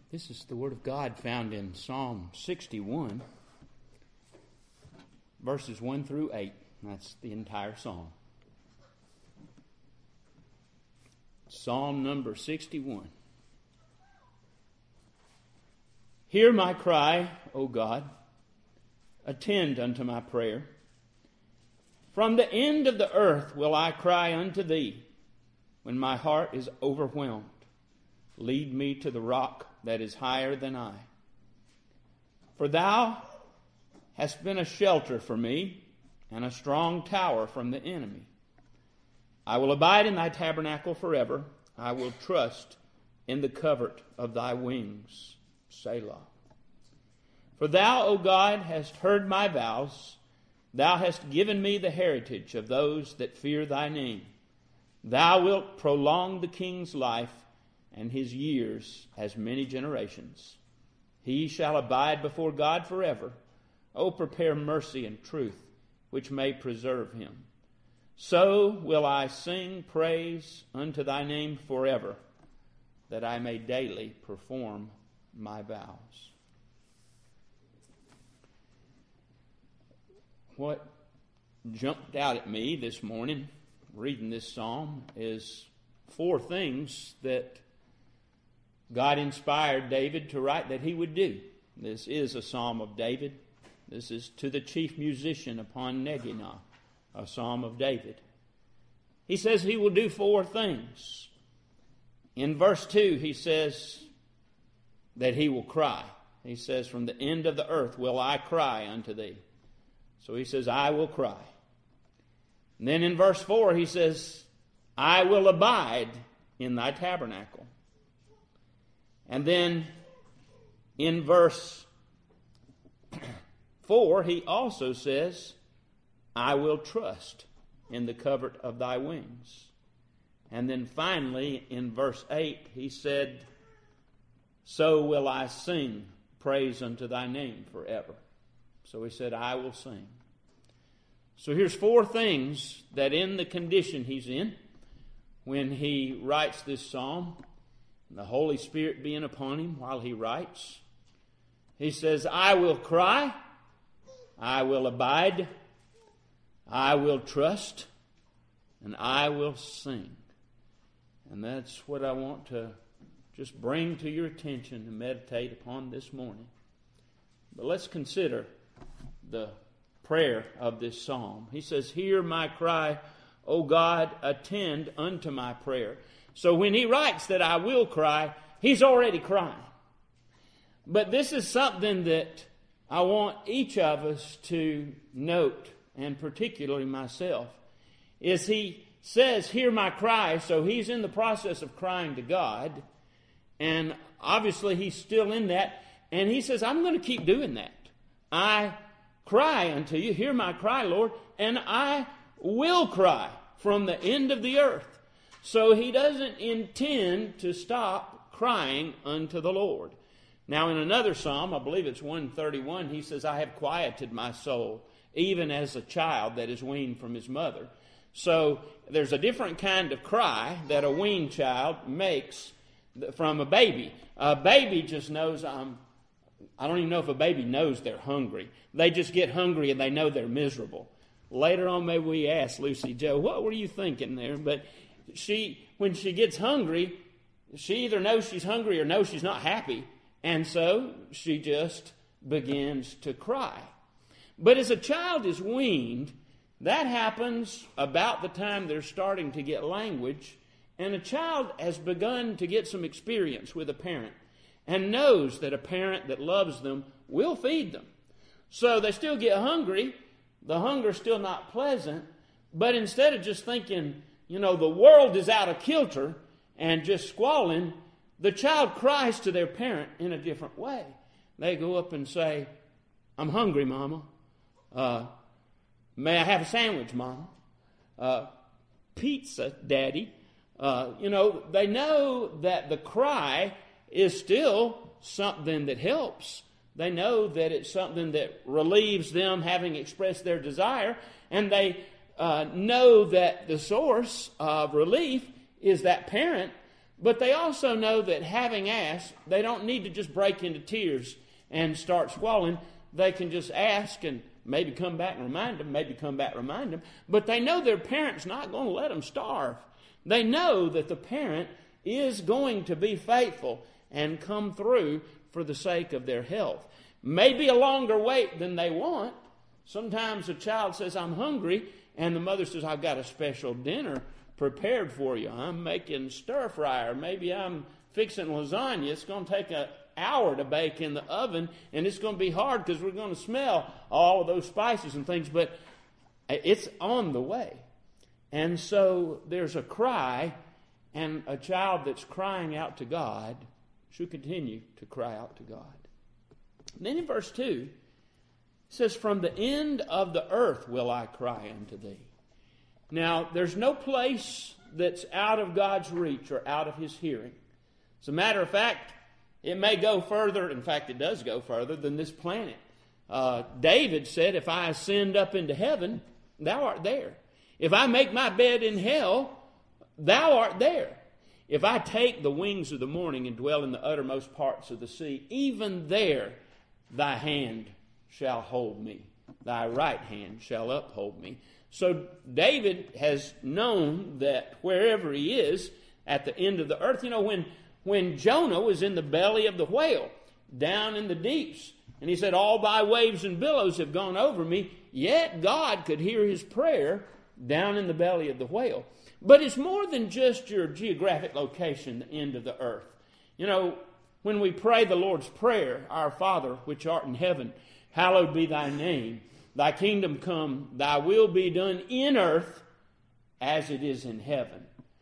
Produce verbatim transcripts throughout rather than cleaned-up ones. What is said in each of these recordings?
This is the Word of God found in Psalm sixty-one, verses one through eight. That's the entire psalm. Psalm number sixty-one. Hear my cry, O God. Attend unto my prayer. From the end of the earth will I cry unto thee, when my heart is overwhelmed. Lead me to the rock that is higher than I. For thou hast been a shelter for me, and a strong tower from the enemy. I will abide in thy tabernacle forever. I will trust in the covert of thy wings. Selah. For thou, O God, hast heard my vows. Thou hast given me the heritage of those that fear thy name. Thou wilt prolong the king's life, and his years as many generations. He shall abide before God forever. O prepare mercy and truth, which may preserve him. So will I sing praise unto thy name forever, that I may daily perform my vows. What jumped out at me this morning, reading this psalm, is four things that God inspired David to write that he would do. This is a psalm of David. This is to the chief musician upon Neginoth, a psalm of David. He says he will do four things. In verse two, he says that he will cry. He says, from the end of the earth will I cry unto thee. So he says, I will cry. And then in verse four, he says, I will abide in thy tabernacle. And then in verse four, he also says, I will trust in the covert of thy wings. And then finally, in verse eight, he said, so will I sing praise unto thy name forever. So he said, I will sing. So here's four things that in the condition he's in when he writes this psalm, the Holy Spirit being upon him while he writes. He says, I will cry, I will abide, I will trust, and I will sing. And that's what I want to just bring to your attention and meditate upon this morning. But let's consider the prayer of this psalm. He says, hear my cry, O God, attend unto my prayer. So when he writes that I will cry, he's already crying. But this is something that I want each of us to note, and particularly myself, is he says, hear my cry, so he's in the process of crying to God, and obviously he's still in that, and he says, I'm going to keep doing that. I cry unto you, hear my cry, Lord, and I will cry from the end of the earth. So he doesn't intend to stop crying unto the Lord. Now in another psalm, I believe it's one thirty-one, he says, I have quieted my soul, even as a child that is weaned from his mother. So there's a different kind of cry that a weaned child makes from a baby. A baby just knows, um, I don't even know if a baby knows they're hungry. They just get hungry and they know they're miserable. Later on, maybe we ask Lucy Joe, what were you thinking there? But she, when she gets hungry, she either knows she's hungry or knows she's not happy. And so she just begins to cry. But as a child is weaned, that happens about the time they're starting to get language. And a child has begun to get some experience with a parent and knows that a parent that loves them will feed them. So they still get hungry. The hunger's still not pleasant. But instead of just thinking, you know, the world is out of kilter and just squalling, the child cries to their parent in a different way. They go up and say, I'm hungry, Mama. Uh, may I have a sandwich, Mama? Uh, pizza, Daddy. Uh, you know, they know that the cry is still something that helps. They know that it's something that relieves them having expressed their desire. And they Uh, know that the source of relief is that parent But they also know that having asked, they don't need to just break into tears and start swallowing. They can just ask and maybe come back and remind them, maybe come back and remind them. But they know their parent's not going to let them starve. They know that the parent is going to be faithful and come through for the sake of their health. Maybe a longer wait than they want. Sometimes a child says, I'm hungry, and the mother says, I've got a special dinner prepared for you. I'm making stir fry, or maybe I'm fixing lasagna. It's going to take an hour to bake in the oven, and it's going to be hard because we're going to smell all of those spices and things, but it's on the way. And so there's a cry, and a child that's crying out to God should continue to cry out to God. And then in verse two, it says, from the end of the earth will I cry unto thee. Now, there's no place that's out of God's reach or out of his hearing. As a matter of fact, it may go further, in fact, it does go further than this planet. Uh, David said, if I ascend up into heaven, thou art there. If I make my bed in hell, thou art there. If I take the wings of the morning and dwell in the uttermost parts of the sea, even there thy hand shall hold me. Thy right hand shall uphold me. So David has known that wherever he is at the end of the earth, you know, when, when Jonah was in the belly of the whale, down in the deeps, and he said, all thy waves and billows have gone over me, yet God could hear his prayer down in the belly of the whale. But it's more than just your geographic location, the end of the earth. You know, when we pray the Lord's Prayer, our Father, which art in heaven, hallowed be thy name. Thy kingdom come, thy will be done in earth as it is in heaven.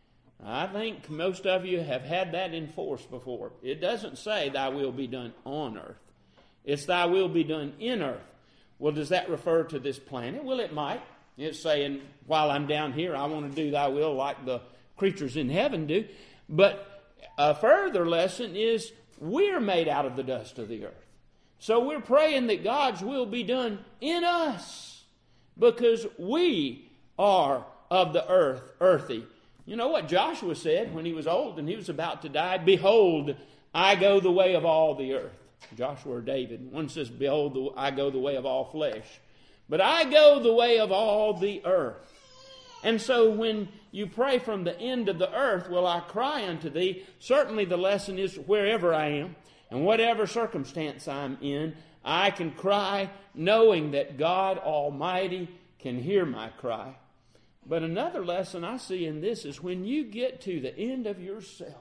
I think most of you have had that in force before. It doesn't say thy will be done on earth. It's thy will be done in earth. Well, does that refer to this planet? Well, it might. It's saying, while I'm down here, I want to do thy will like the creatures in heaven do. But a further lesson is we're made out of the dust of the earth. So we're praying that God's will be done in us because we are of the earth, earthy. You know what Joshua said when he was old and he was about to die? Behold, I go the way of all the earth. Joshua or David. One says, behold, I go the way of all flesh. But I go the way of all the earth. And so when you pray from the end of the earth, will I cry unto thee? Certainly the lesson is wherever I am. And whatever circumstance I'm in, I can cry knowing that God Almighty can hear my cry. But another lesson I see in this is when you get to the end of yourself,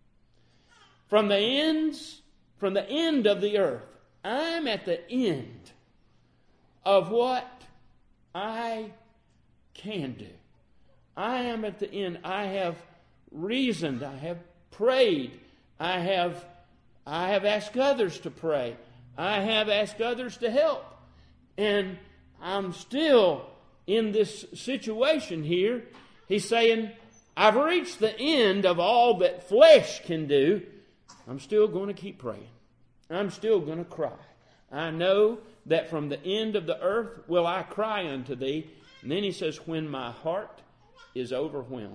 from the ends, from the end of the earth, I'm at the end of what I can do. I am at the end. I have reasoned. I have prayed. I have I have asked others to pray. I have asked others to help. And I'm still in this situation here. He's saying, I've reached the end of all that flesh can do. I'm still going to keep praying. I'm still going to cry. I know that from the end of the earth will I cry unto thee. And then he says, when my heart is overwhelmed.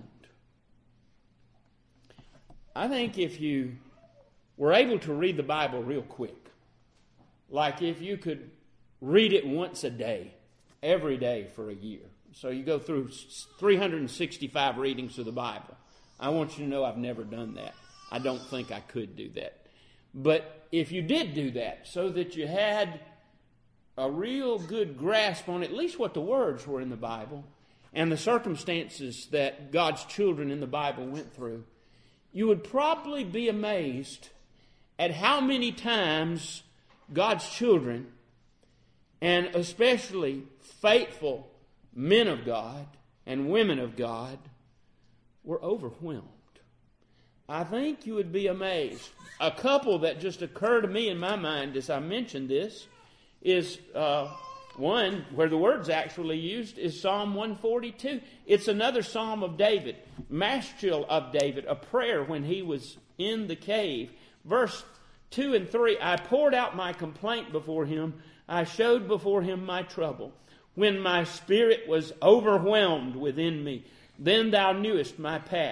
I think if you were able to read the Bible real quick, like if you could read it once a day, every day for a year. So you go through three hundred sixty-five readings of the Bible. I want you to know I've never done that. I don't think I could do that. But if you did do that, so that you had a real good grasp on at least what the words were in the Bible and the circumstances that God's children in the Bible went through, you would probably be amazed at how many times God's children, and especially faithful men of God and women of God, were overwhelmed. I think you would be amazed. A couple that just occurred to me in my mind as I mentioned this is uh, one where the word's actually used is Psalm one forty-two. It's another Psalm of David, Maschil of David, a prayer when he was in the cave. Verse two and three, I poured out my complaint before him. I showed before him my trouble. When my spirit was overwhelmed within me, then thou knewest my path,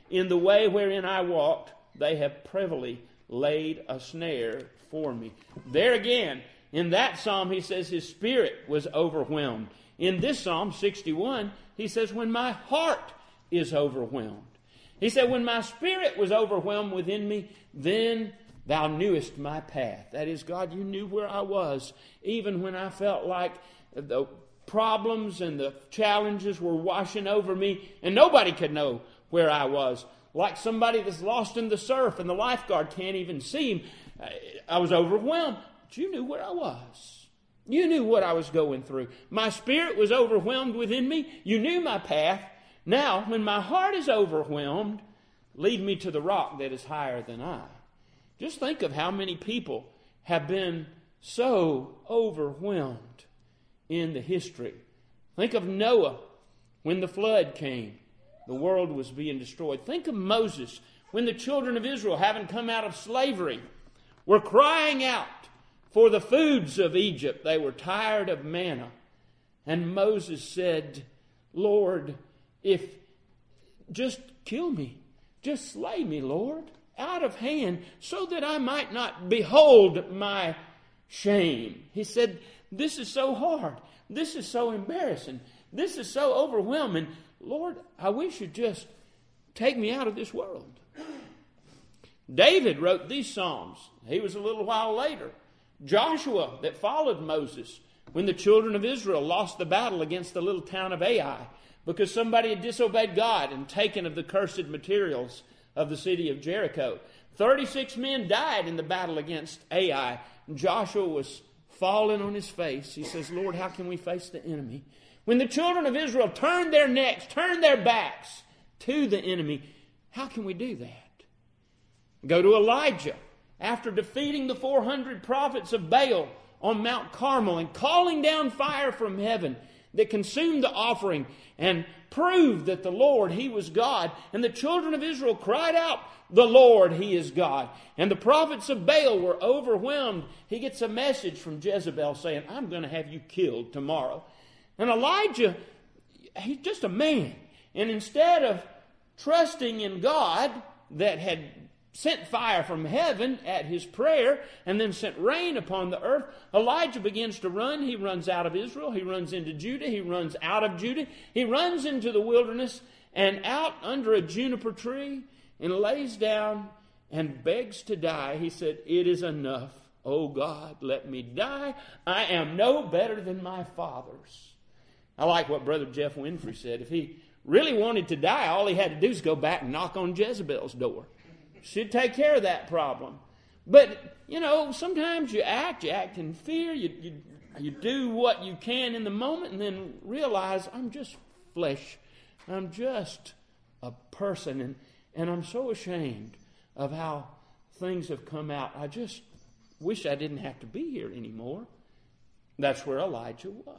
In the way wherein I walked, they have privily laid a snare for me. There again, in that psalm, he says his spirit was overwhelmed. In this Psalm sixty-one, he says, when my heart is overwhelmed. He said, when my spirit was overwhelmed within me, then thou knewest my path. That is, God, you knew where I was, even when I felt like the problems and the challenges were washing over me, and nobody could know where I was. Like somebody that's lost in the surf and the lifeguard can't even see him. I was overwhelmed. But you knew where I was. You knew what I was going through. My spirit was overwhelmed within me. You knew my path. Now, when my heart is overwhelmed, lead me to the rock that is higher than I. Just think of how many people have been so overwhelmed in the history. Think of Noah when the flood came. The world was being destroyed. Think of Moses when the children of Israel, having come out of slavery, were crying out for the foods of Egypt. They were tired of manna. And Moses said, Lord, if just kill me, just slay me, Lord, out of hand, so that I might not behold my shame. He said, this is so hard. This is so embarrassing. This is so overwhelming. Lord, I wish you'd just take me out of this world. David wrote these Psalms. He was a little while later. Joshua, that followed Moses, when the children of Israel lost the battle against the little town of Ai, because somebody had disobeyed God and taken of the cursed materials of the city of Jericho. thirty-six men died in the battle against Ai. Joshua was falling on his face. He says, Lord, how can we face the enemy? When the children of Israel turned their necks, turned their backs to the enemy, how can we do that? Go to Elijah. After defeating the four hundred prophets of Baal on Mount Carmel and calling down fire from heaven that consumed the offering and proved that the Lord, He was God. And the children of Israel cried out, the Lord, He is God. And the prophets of Baal were overwhelmed. He gets a message from Jezebel saying, I'm going to have you killed tomorrow. And Elijah, he's just a man. And instead of trusting in God that had sent fire from heaven at his prayer and then sent rain upon the earth, Elijah begins to run. He runs out of Israel. He runs into Judah. He runs out of Judah. He runs into the wilderness and out under a juniper tree and lays down and begs to die. He said, it is enough. Oh God, let me die. I am no better than my fathers. I like what Brother Jeff Winfrey said. If he really wanted to die, all he had to do is go back and knock on Jezebel's door. She'd take care of that problem. But, you know, sometimes you act, you act in fear, you, you, you do what you can in the moment and then realize, I'm just flesh. I'm just a person, and, and I'm so ashamed of how things have come out. I just wish I didn't have to be here anymore. That's where Elijah was.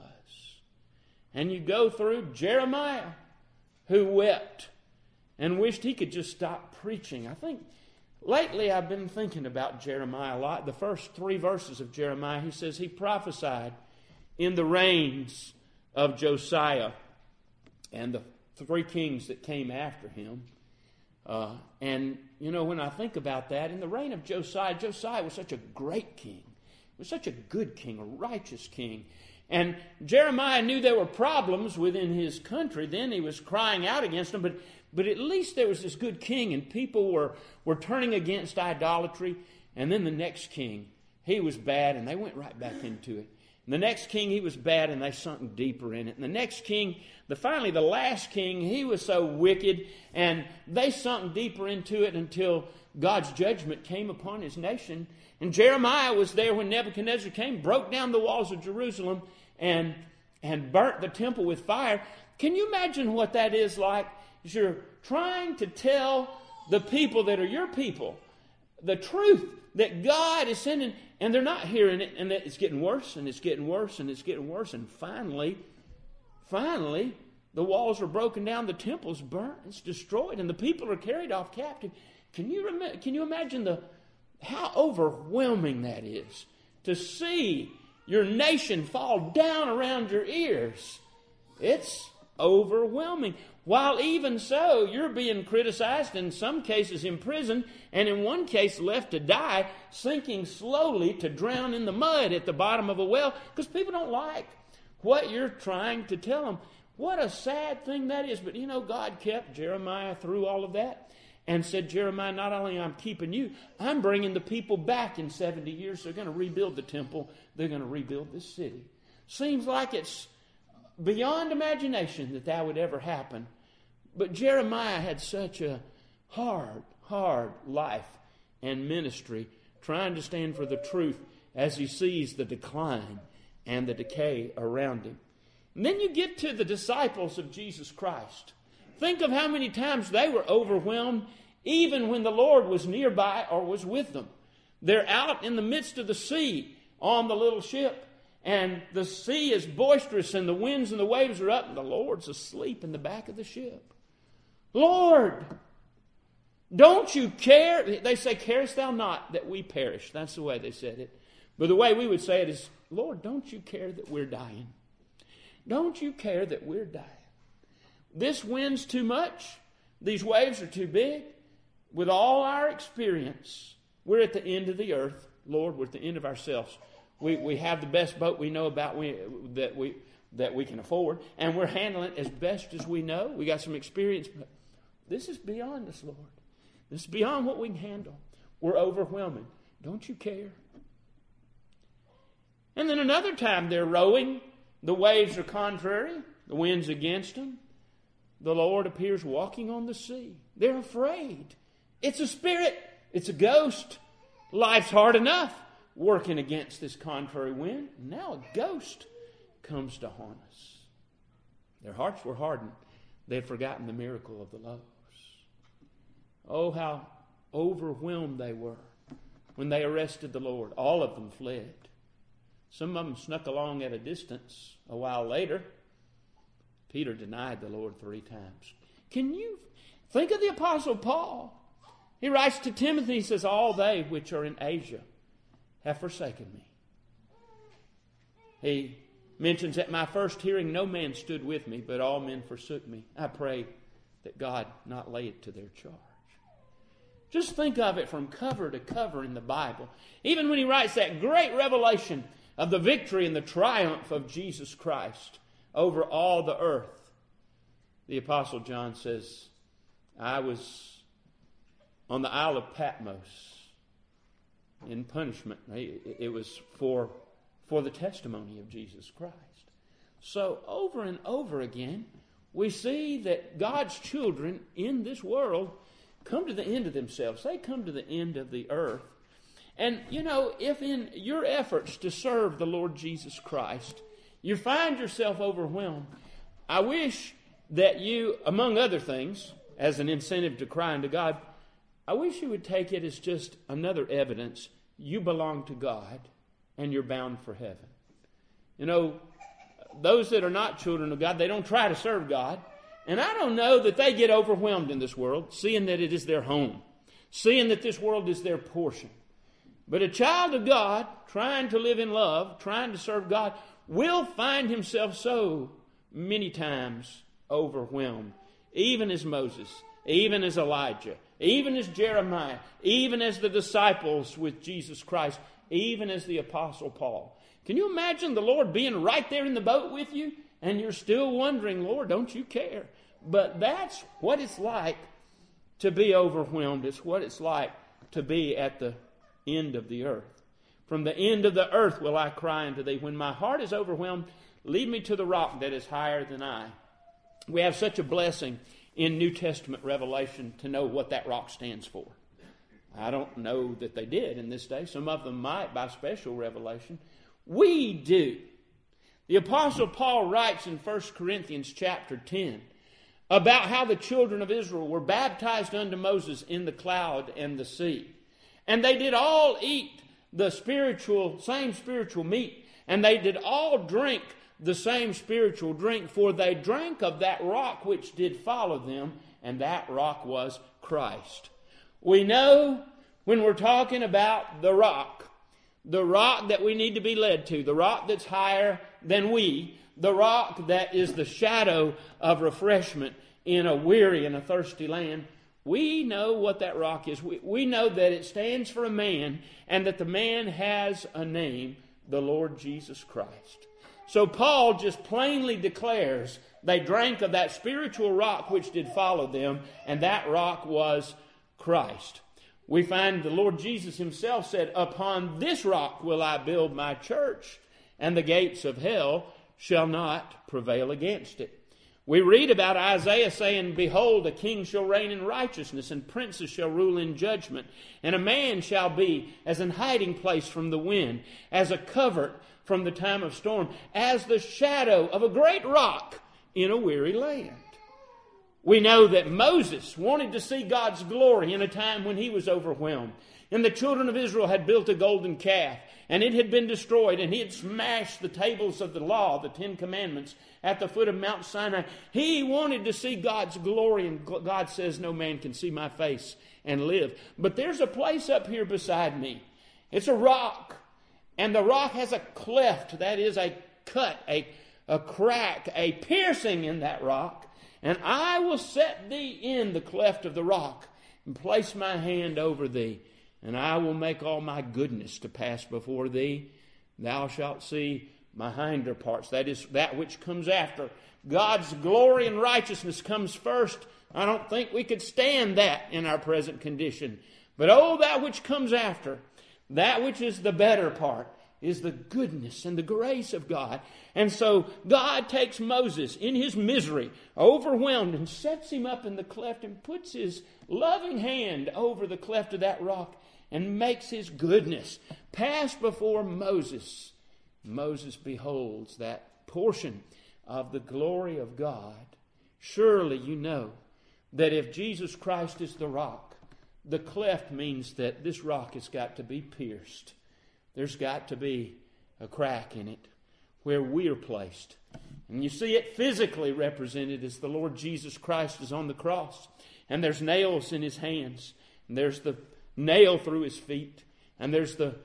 And you go through Jeremiah, who wept and wished he could just stop preaching. I think lately I've been thinking about Jeremiah a lot. The first three verses of Jeremiah, he says he prophesied in the reigns of Josiah and the three kings that came after him. Uh, and, you know, when I think about that, in the reign of Josiah, Josiah was such a great king. He was such a good king, a righteous king. And Jeremiah knew there were problems within his country. Then he was crying out against them. But, but at least there was this good king, and people were, were turning against idolatry. And then the next king, he was bad, and they went right back into it. And the next king, he was bad, and they sunk deeper in it. And the next king, the finally the last king, he was so wicked, and they sunk deeper into it until God's judgment came upon his nation. And Jeremiah was there when Nebuchadnezzar came, broke down the walls of Jerusalem, and, and burnt the temple with fire. Can you imagine what that is like? You're trying to tell the people that are your people the truth that God is sending, and they're not hearing it, and that it's getting worse, and it's getting worse, and it's getting worse. And finally, finally, the walls are broken down, the temple's burnt, it's destroyed, and the people are carried off captive. Can you rem- can you imagine the how overwhelming that is to see your nation fall down around your ears? It's overwhelming. While even so, you're being criticized, in some cases imprisoned, and in one case left to die, sinking slowly to drown in the mud at the bottom of a well, because people don't like what you're trying to tell them. What a sad thing that is. But you know, God kept Jeremiah through all of that and said, Jeremiah, not only am I keeping you, I'm bringing the people back in seventy years. They're going to rebuild the temple. They're going to rebuild this city. Seems like it's beyond imagination that that would ever happen. But Jeremiah had such a hard, hard life and ministry, trying to stand for the truth as he sees the decline and the decay around him. And then you get to the disciples of Jesus Christ. Think of how many times they were overwhelmed, even when the Lord was nearby or was with them. They're out in the midst of the sea on the little ship, and the sea is boisterous, and the winds and the waves are up, and the Lord's asleep in the back of the ship. Lord, don't you care? They say, carest thou not that we perish? That's the way they said it. But the way we would say it is, Lord, don't you care that we're dying? Don't you care that we're dying? This wind's too much. These waves are too big. With all our experience, we're at the end of the earth. Lord, we're at the end of ourselves. We we have the best boat we know about we, that we that we can afford, and we're handling it as best as we know. We got some experience, but this is beyond us, Lord. This is beyond what we can handle. We're overwhelming. Don't you care? And then another time they're rowing. The waves are contrary. The wind's against them. The Lord appears walking on the sea. They're afraid. It's a spirit. It's a ghost. Life's hard enough working against this contrary wind. Now a ghost comes to haunt us. Their hearts were hardened. They had forgotten the miracle of the loaves. Oh, how overwhelmed they were when they arrested the Lord. All of them fled. Some of them snuck along at a distance. A while later, Peter denied the Lord three times. Can you think of the Apostle Paul? He writes to Timothy, he says, all they which are in Asia have forsaken me. He mentions, at my first hearing no man stood with me, but all men forsook me. I pray that God not lay it to their charge. Just think of it from cover to cover in the Bible. Even when he writes that great revelation of the victory and the triumph of Jesus Christ over all the earth, the Apostle John says, I was on the Isle of Patmos in punishment. It was for, for the testimony of Jesus Christ. So over and over again, we see that God's children in this world come to the end of themselves. They come to the end of the earth. And, you know, if in your efforts to serve the Lord Jesus Christ, you find yourself overwhelmed, I wish that you, among other things, as an incentive to cry unto God, I wish you would take it as just another evidence you belong to God and you're bound for heaven. You know, those that are not children of God, they don't try to serve God. And I don't know that they get overwhelmed in this world, seeing that it is their home, seeing that this world is their portion. But a child of God, trying to live in love, trying to serve God, will find himself so many times overwhelmed, even as Moses, even as Elijah, even as Jeremiah, even as the disciples with Jesus Christ, even as the Apostle Paul. Can you imagine the Lord being right there in the boat with you, and you're still wondering, Lord, don't you care? But that's what it's like to be overwhelmed. It's what it's like to be at the end of the earth. From the end of the earth will I cry unto thee. When my heart is overwhelmed, lead me to the rock that is higher than I. We have such a blessing in New Testament revelation to know what that rock stands for. I don't know that they did in this day. Some of them might by special revelation. We do. The Apostle Paul writes in First Corinthians chapter ten about how the children of Israel were baptized unto Moses in the cloud and the sea. And they did all eat the spiritual, same spiritual meat, and they did all drink the same spiritual drink, for they drank of that rock which did follow them, and that rock was Christ. We know when we're talking about the rock, the rock that we need to be led to, the rock that's higher than we, the rock that is the shadow of refreshment, in a weary and a thirsty land, we know what that rock is. We, we know that it stands for a man, and that the man has a name, the Lord Jesus Christ. So Paul just plainly declares they drank of that spiritual rock which did follow them, and that rock was Christ. We find the Lord Jesus himself said, upon this rock will I build my church, and the gates of hell shall not prevail against it. We read about Isaiah saying, behold, a king shall reign in righteousness, and princes shall rule in judgment. And a man shall be as an hiding place from the wind, as a covert from the time of storm, as the shadow of a great rock in a weary land. We know that Moses wanted to see God's glory in a time when he was overwhelmed. And the children of Israel had built a golden calf, and it had been destroyed, and he had smashed the tables of the law, the Ten Commandments, at the foot of Mount Sinai. He wanted to see God's glory, and God says, no man can see my face and live. But there's a place up here beside me. It's a rock, and the rock has a cleft, that is a cut, a, a crack, a piercing in that rock. And I will set thee in the cleft of the rock, and place my hand over thee. And I will make all my goodness to pass before thee. Thou shalt see my hinder parts. That is that which comes after. God's glory and righteousness comes first. I don't think we could stand that in our present condition. But oh, that which comes after, that which is the better part, is the goodness and the grace of God. And so God takes Moses in his misery, overwhelmed, and sets him up in the cleft and puts his loving hand over the cleft of that rock and makes his goodness pass before Moses. Moses beholds that portion of the glory of God. Surely you know that if Jesus Christ is the rock, the cleft means that this rock has got to be pierced. There's got to be a crack in it where we are placed. And you see it physically represented as the Lord Jesus Christ is on the cross. And there's nails in his hands. And there's the nail through his feet. And there's the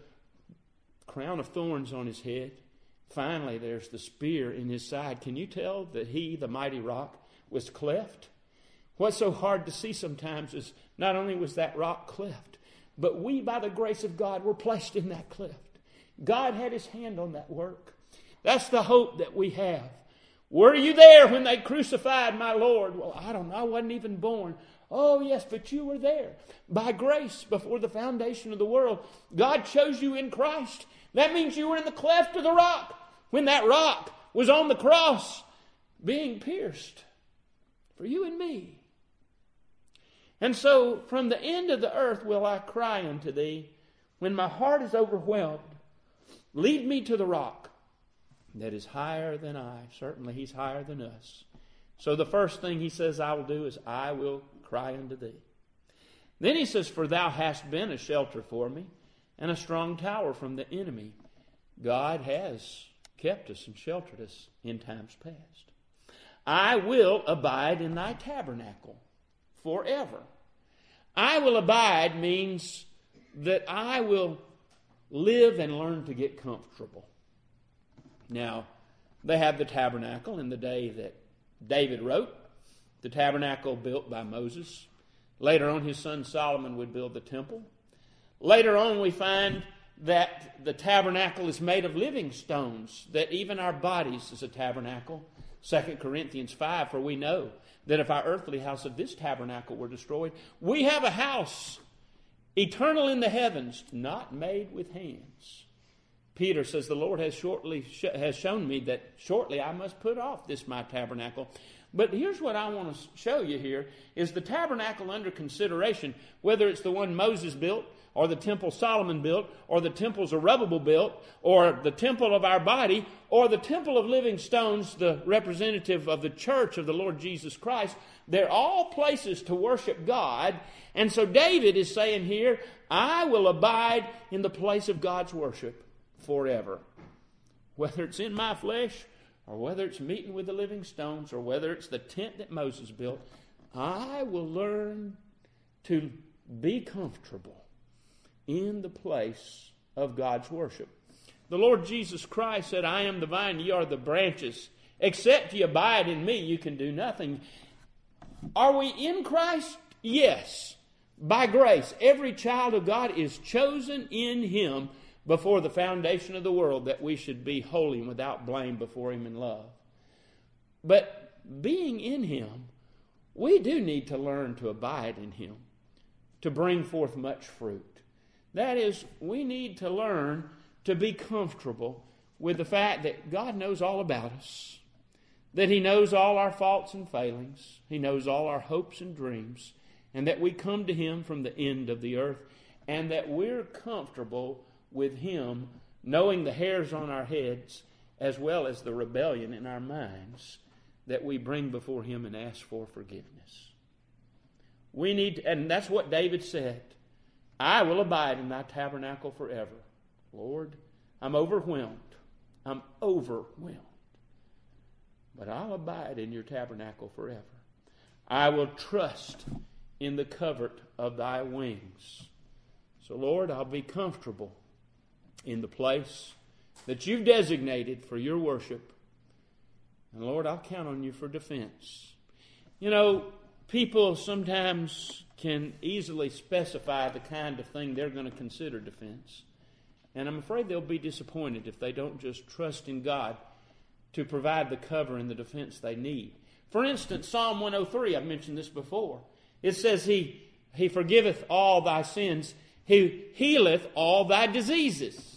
crown of thorns on his head. Finally, there's the spear in his side. Can you tell that he, the mighty rock, was cleft? What's so hard to see sometimes is not only was that rock cleft, but we, by the grace of God, were placed in that cleft. God had his hand on that work. That's the hope that we have. Were you there when they crucified my Lord? Well, I don't know. I wasn't even born. Oh, yes, but you were there. By grace, before the foundation of the world, God chose you in Christ. That means you were in the cleft of the rock when that rock was on the cross being pierced for you and me. And so, from the end of the earth will I cry unto thee, when my heart is overwhelmed. Lead me to the rock that is higher than I. Certainly he's higher than us. So the first thing he says I will do is I will cry unto thee. Then he says, for thou hast been a shelter for me, and a strong tower from the enemy. God has kept us and sheltered us in times past. I will abide in thy tabernacle forever. I will abide means that I will live and learn to get comfortable. Now, they have the tabernacle in the day that David wrote, the tabernacle built by Moses. Later on, his son Solomon would build the temple. Later on, we find that the tabernacle is made of living stones, that even our bodies is a tabernacle. Second Corinthians five, for we know that if our earthly house of this tabernacle were destroyed, we have a house eternal in the heavens, not made with hands. Peter says, the Lord has shortly sh- has shown me that shortly I must put off this my tabernacle. But here's what I want to show you here, is the tabernacle under consideration, whether it's the one Moses built, or the temple Solomon built, or the temple Zerubbabel built, or the temple of our body, or the temple of living stones, the representative of the church of the Lord Jesus Christ. They're all places to worship God. And so David is saying here, I will abide in the place of God's worship forever. Whether it's in my flesh, or whether it's meeting with the living stones, or whether it's the tent that Moses built, I will learn to be comfortable in the place of God's worship. The Lord Jesus Christ said, I am the vine, ye are the branches. Except ye abide in me, you can do nothing. Are we in Christ? Yes. By grace. Every child of God is chosen in Him before the foundation of the world, that we should be holy and without blame before Him in love. But being in Him, we do need to learn to abide in Him, to bring forth much fruit. That is, we need to learn to be comfortable with the fact that God knows all about us, that He knows all our faults and failings, He knows all our hopes and dreams, and that we come to Him from the end of the earth, and that we're comfortable with Him knowing the hairs on our heads as well as the rebellion in our minds that we bring before Him and ask for forgiveness. We need, to, and that's what David said, I will abide in Thy tabernacle forever. Lord, I'm overwhelmed. I'm overwhelmed. But I'll abide in Your tabernacle forever. I will trust in the covert of Thy wings. So, Lord, I'll be comfortable in the place that You've designated for Your worship. And, Lord, I'll count on You for defense. You know, people sometimes can easily specify the kind of thing they're going to consider defense. And I'm afraid they'll be disappointed if they don't just trust in God to provide the cover and the defense they need. For instance, Psalm one oh three, I've mentioned this before. It says, He, he forgiveth all thy sins. He healeth all thy diseases.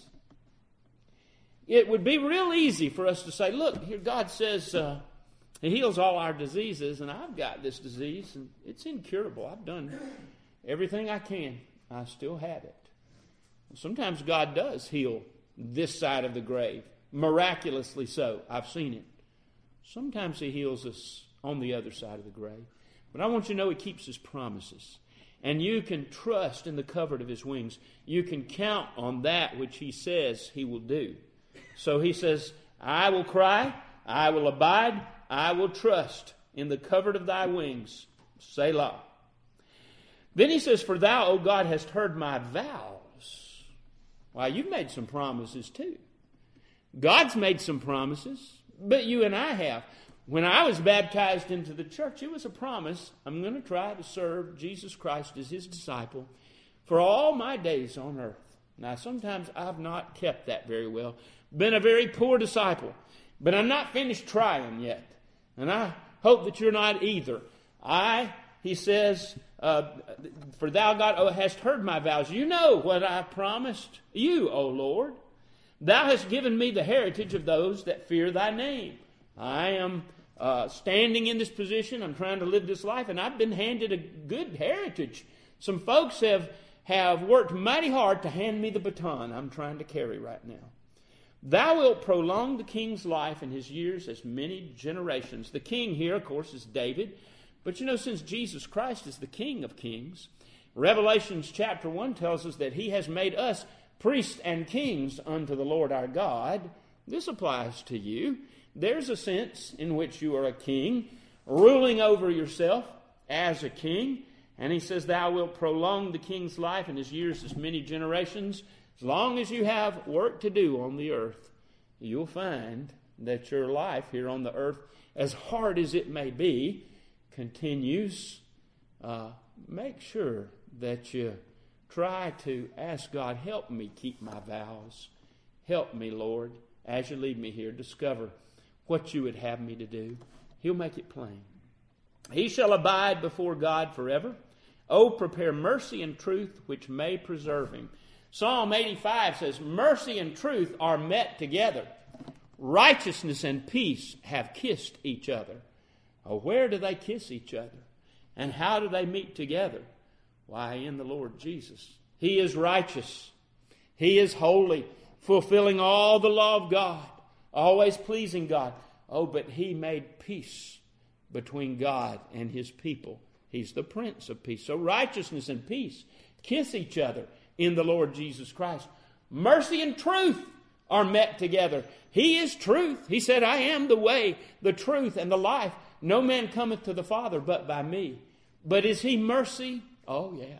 It would be real easy for us to say, look, here God says uh, He heals all our diseases, and I've got this disease, and it's incurable. I've done everything I can. I still have it. Sometimes God does heal this side of the grave, miraculously so. I've seen it. Sometimes He heals us on the other side of the grave. But I want you to know He keeps His promises. And you can trust in the covert of His wings. You can count on that which He says He will do. So He says, I will cry, I will abide, I will trust in the covert of Thy wings. Selah. Then He says, for Thou, O God, hast heard my vows. Well, you've made some promises too. God's made some promises, but you and I have. When I was baptized into the church, it was a promise. I'm going to try to serve Jesus Christ as His disciple for all my days on earth. Now, sometimes I've not kept that very well. Been a very poor disciple. But I'm not finished trying yet. And I hope that you're not either. I, He says, uh, for Thou, God, oh, hast heard my vows. You know what I promised You, O Lord. Thou hast given me the heritage of those that fear Thy name. I am uh, standing in this position. I'm trying to live this life, and I've been handed a good heritage. Some folks have, have worked mighty hard to hand me the baton I'm trying to carry right now. Thou wilt prolong the king's life and his years as many generations. The king here, of course, is David. But you know, since Jesus Christ is the King of kings, Revelations chapter one tells us that He has made us priests and kings unto the Lord our God. This applies to you. There's a sense in which you are a king, ruling over yourself as a king. And He says, Thou wilt prolong the king's life and his years as many generations. As long as you have work to do on the earth, you'll find that your life here on the earth, as hard as it may be, continues. Uh, make sure that you try to ask God, help me keep my vows. Help me, Lord, as You lead me here, discover what You would have me to do. He'll make it plain. He shall abide before God forever. Oh, prepare mercy and truth, which may preserve him. Psalm eighty-five says, mercy and truth are met together. Righteousness and peace have kissed each other. Oh, where do they kiss each other? And how do they meet together? Why, in the Lord Jesus. He is righteous. He is holy, fulfilling all the law of God, always pleasing God. Oh, but He made peace between God and His people. He's the Prince of Peace. So righteousness and peace kiss each other in the Lord Jesus Christ. Mercy and truth are met together. He is truth. He said, I am the way, the truth, and the life. No man cometh to the Father but by me. But is He mercy? Oh, yeah.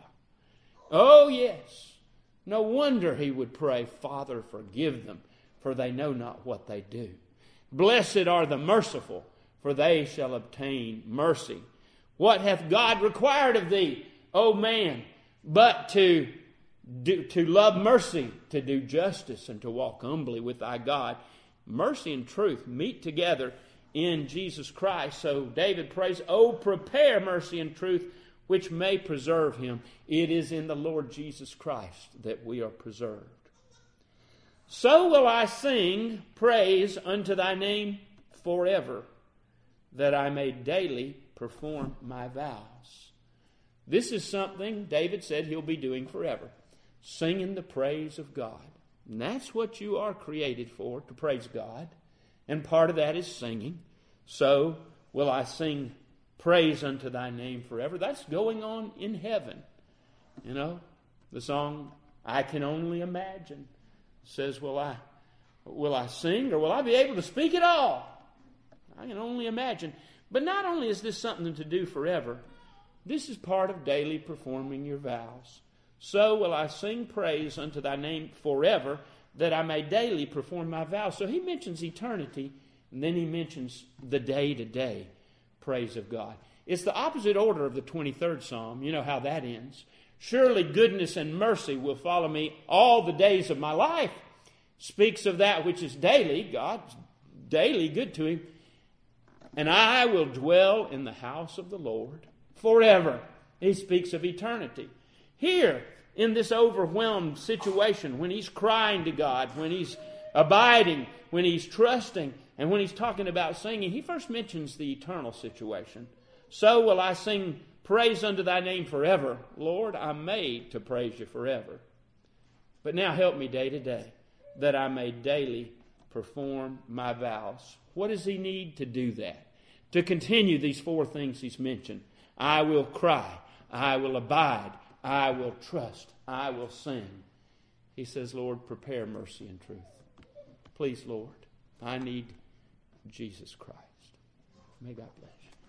Oh, yes. No wonder he would pray, Father, forgive them, for they know not what they do. Blessed are the merciful, for they shall obtain mercy. What hath God required of thee, O man, but to do, to love mercy, to do justice, and to walk humbly with thy God? Mercy and truth meet together in Jesus Christ. So David prays, "Oh, prepare mercy and truth, which may preserve him." It is in the Lord Jesus Christ that we are preserved. "So will I sing praise unto thy name forever, that I may daily perform my vows." This is something David said he'll be doing forever, singing the praise of God. And that's what you are created for, to praise God. And part of that is singing. "So will I sing praise unto thy name forever." That's going on in heaven. You know, the song, "I Can Only Imagine," says, will I, will I sing, or will I be able to speak at all? I can only imagine. But not only is this something to do forever, this is part of daily performing your vows. "So will I sing praise unto thy name forever, that I may daily perform my vows." So he mentions eternity, and then he mentions the day-to-day praise of God. It's the opposite order of the twenty-third Psalm. You know how that ends. "Surely goodness and mercy will follow me all the days of my life." Speaks of that which is daily. God's daily good to him. "And I will dwell in the house of the Lord forever." He speaks of eternity. Here, in this overwhelmed situation, when he's crying to God, when he's abiding, when he's trusting, and when he's talking about singing, he first mentions the eternal situation. "So will I sing praise unto thy name forever." Lord, I'm made to praise you forever. But now help me day to day, that I may daily perform my vows. What does he need to do that? To continue these four things he's mentioned. I will cry. I will abide. I will trust. I will sing. He says, "Lord, prepare mercy and truth." Please, Lord, I need Jesus Christ. May God bless you.